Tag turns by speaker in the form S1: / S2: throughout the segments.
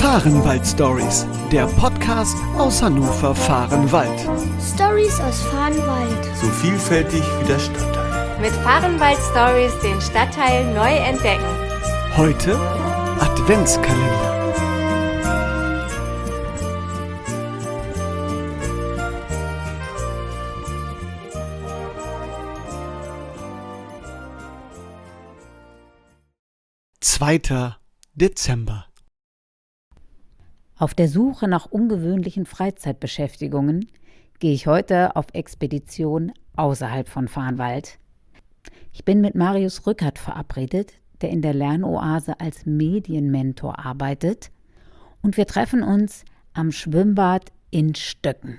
S1: Fahrenwald-Stories, der Podcast aus Hannover Fahrenwald.
S2: Stories aus Fahrenwald.
S3: So vielfältig wie der Stadtteil.
S4: Mit Fahrenwald-Stories den Stadtteil neu entdecken.
S1: Heute Adventskalender. Zweiter Dezember.
S5: Auf der Suche nach ungewöhnlichen Freizeitbeschäftigungen gehe ich heute auf Expedition außerhalb von Fahrenwald. Ich bin mit Marius Rückert verabredet, der in der Lernoase als Medienmentor arbeitet, und wir treffen uns am Schwimmbad in Stöcken.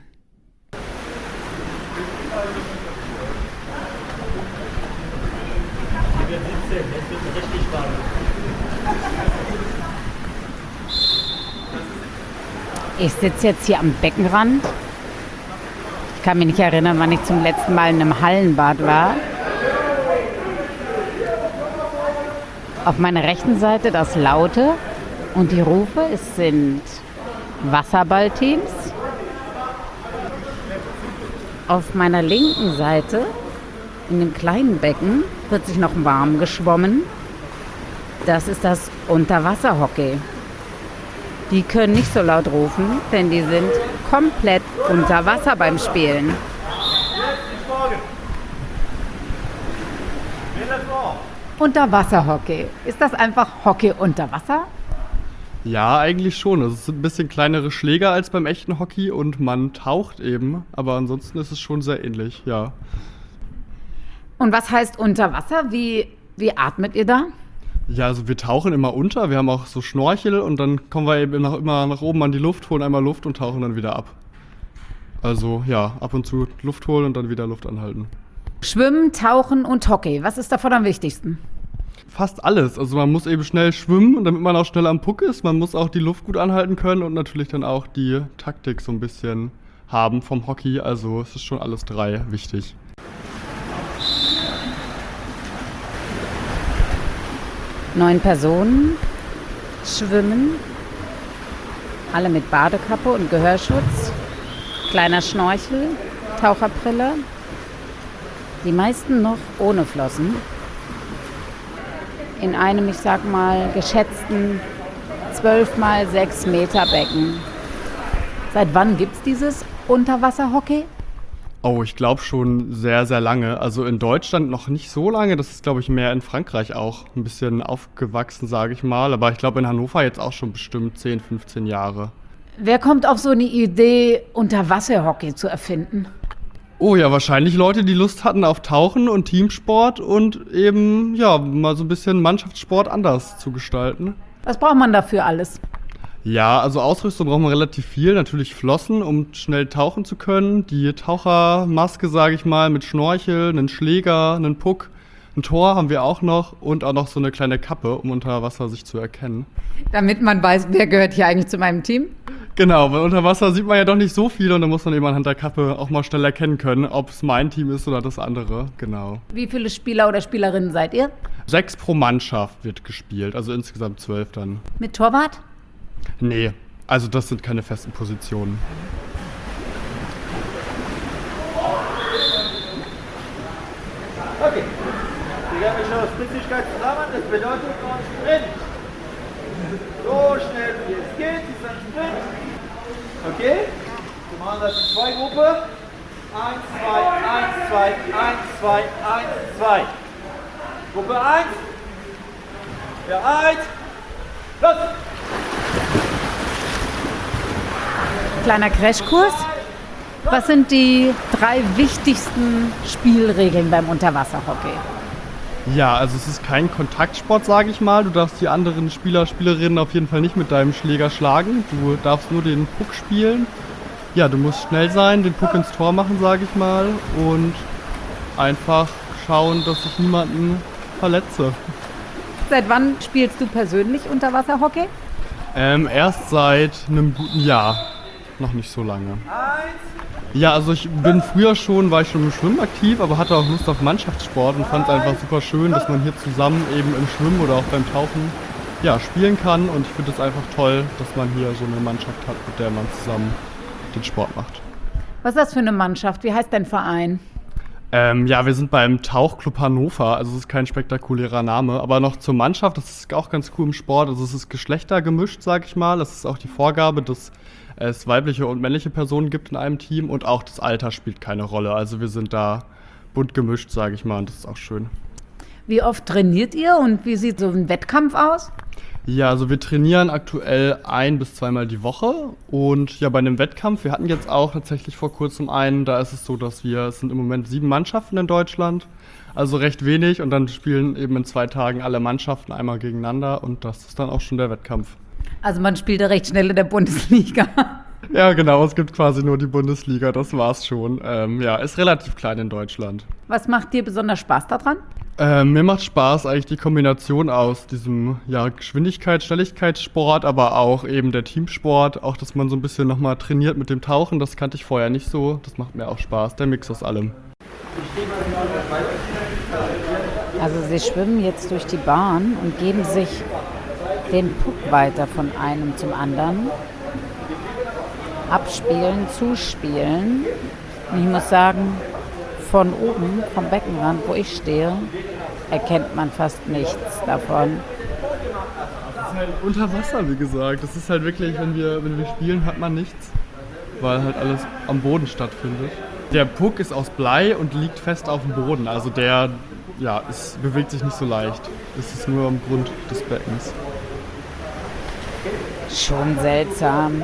S5: Ich sitze jetzt hier am Beckenrand. Ich kann mich nicht erinnern, wann ich zum letzten Mal in einem Hallenbad war. Auf meiner rechten Seite das Laute und die Rufe. Es sind Wasserballteams. Auf meiner linken Seite, in dem kleinen Becken, wird sich noch warm geschwommen. Das ist das Unterwasserhockey. Die können nicht so laut rufen, denn die sind komplett unter Wasser beim Spielen. Unterwasserhockey. Ist das einfach Hockey unter Wasser?
S6: Ja, eigentlich schon. Es sind ein bisschen kleinere Schläger als beim echten Hockey und man taucht eben. Aber ansonsten ist es schon sehr ähnlich, ja.
S5: Und was heißt unter Wasser? Wie atmet ihr da?
S6: Ja, also wir tauchen immer unter. Wir haben auch so Schnorchel und dann kommen wir eben immer nach oben an die Luft, holen einmal Luft und tauchen dann wieder ab. Also ja, ab und zu Luft holen und dann wieder Luft anhalten.
S5: Schwimmen, Tauchen und Hockey. Was ist davon am wichtigsten?
S6: Fast alles. Also man muss eben schnell schwimmen, damit man auch schnell am Puck ist. Man muss auch die Luft gut anhalten können und natürlich dann auch die Taktik so ein bisschen haben vom Hockey. Also es ist schon alles drei wichtig.
S5: 9 Personen schwimmen, alle mit Badekappe und Gehörschutz, kleiner Schnorchel, Taucherbrille, die meisten noch ohne Flossen, in einem, ich sag mal, geschätzten 12 mal 6 Meter Becken. Seit wann gibt's dieses Unterwasserhockey?
S6: Oh, ich glaube schon sehr, sehr lange. Also in Deutschland noch nicht so lange. Das ist, glaube ich, mehr in Frankreich auch ein bisschen aufgewachsen, sage ich mal. Aber ich glaube in Hannover jetzt auch schon bestimmt 10, 15 Jahre.
S5: Wer kommt auf so eine Idee, Unterwasserhockey zu erfinden?
S6: Oh ja, wahrscheinlich Leute, die Lust hatten auf Tauchen und Teamsport und eben, ja, mal so ein bisschen Mannschaftssport anders zu gestalten.
S5: Was braucht man dafür alles?
S6: Ja, also Ausrüstung braucht man relativ viel. Natürlich Flossen, um schnell tauchen zu können. Die Tauchermaske, sage ich mal, mit Schnorchel, einen Schläger, einen Puck. Ein Tor haben wir auch noch und auch noch so eine kleine Kappe, um unter Wasser sich zu erkennen.
S5: Damit man weiß, wer gehört hier eigentlich zu meinem Team?
S6: Genau, weil unter Wasser sieht man ja doch nicht so viel und dann muss man eben anhand der Kappe auch mal schnell erkennen können, ob es mein Team ist oder das andere. Genau.
S5: Wie viele Spieler oder Spielerinnen seid ihr?
S6: 6 pro Mannschaft wird gespielt, also insgesamt 12 dann.
S5: Mit Torwart?
S6: Nee, also das sind keine festen Positionen.
S7: Okay, wir gehen schon aus Spritzigkeit zusammen, das bedeutet noch Sprint. So schnell wie es geht, ist ein Sprint. Okay, wir machen das in 2 Gruppen. 1, 2, 1, 2, 1, 2, 1, 2. Gruppe 1. Bereit. Los!
S5: Kleiner Crashkurs. Was sind die 3 wichtigsten Spielregeln beim Unterwasserhockey?
S6: Ja, also es ist kein Kontaktsport, sage ich mal. Du darfst die anderen Spieler, Spielerinnen auf jeden Fall nicht mit deinem Schläger schlagen. Du darfst nur den Puck spielen. Ja, du musst schnell sein, den Puck ins Tor machen, sage ich mal. Und einfach schauen, dass ich niemanden verletze.
S5: Seit wann spielst du persönlich Unterwasserhockey?
S6: Erst seit einem guten Jahr. Noch nicht so lange. Ja, also war ich schon im Schwimmen aktiv, aber hatte auch Lust auf Mannschaftssport und fand es einfach super schön, dass man hier zusammen eben im Schwimmen oder auch beim Tauchen ja, spielen kann. Und ich finde es einfach toll, dass man hier so eine Mannschaft hat, mit der man zusammen den Sport macht.
S5: Was ist das für eine Mannschaft? Wie heißt dein Verein?
S6: Ja, wir sind beim Tauchclub Hannover, also es ist kein spektakulärer Name, aber noch zur Mannschaft, das ist auch ganz cool im Sport, also es ist geschlechtergemischt, sag ich mal, das ist auch die Vorgabe, dass es weibliche und männliche Personen gibt in einem Team und auch das Alter spielt keine Rolle, also wir sind da bunt gemischt, sag ich mal, und das ist auch schön.
S5: Wie oft trainiert ihr und wie sieht so ein Wettkampf aus?
S6: Ja, also wir trainieren aktuell 1- bis 2-mal die Woche und ja, bei einem Wettkampf, wir hatten jetzt auch tatsächlich vor kurzem einen, da ist es so, dass es sind im Moment 7 Mannschaften in Deutschland, also recht wenig und dann spielen eben in 2 Tagen alle Mannschaften einmal gegeneinander und das ist dann auch schon der Wettkampf.
S5: Also man spielt ja recht schnell in der Bundesliga.
S6: Ja, genau, es gibt quasi nur die Bundesliga, das war's schon. Ja, ist relativ klein in Deutschland.
S5: Was macht dir besonders Spaß daran?
S6: Mir macht Spaß eigentlich die Kombination aus diesem Geschwindigkeits-Schnelligkeitssport, aber auch eben der Teamsport, auch dass man so ein bisschen nochmal trainiert mit dem Tauchen, das kannte ich vorher nicht so, das macht mir auch Spaß, der Mix aus allem.
S5: Also sie schwimmen jetzt durch die Bahn und geben sich den Puck weiter von einem zum anderen. Abspielen, zuspielen. Und ich muss sagen, von oben, vom Beckenrand, wo ich stehe, erkennt man fast nichts davon.
S6: Das ist halt unter Wasser, wie gesagt. Das ist halt wirklich, wenn wir spielen, hat man nichts, weil halt alles am Boden stattfindet. Der Puck ist aus Blei und liegt fest auf dem Boden. Also der bewegt sich nicht so leicht. Es ist nur am Grund des Beckens.
S5: Schon seltsam.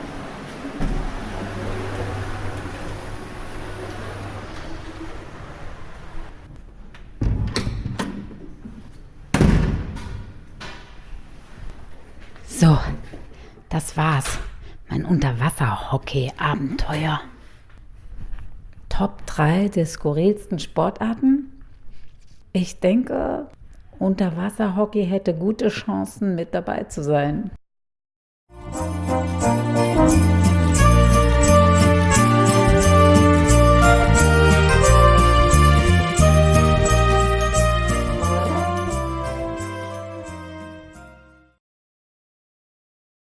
S5: So, das war's. Mein Unterwasser-Hockey-Abenteuer. Top 3 der skurrilsten Sportarten? Ich denke, Unterwasser-Hockey hätte gute Chancen, mit dabei zu sein.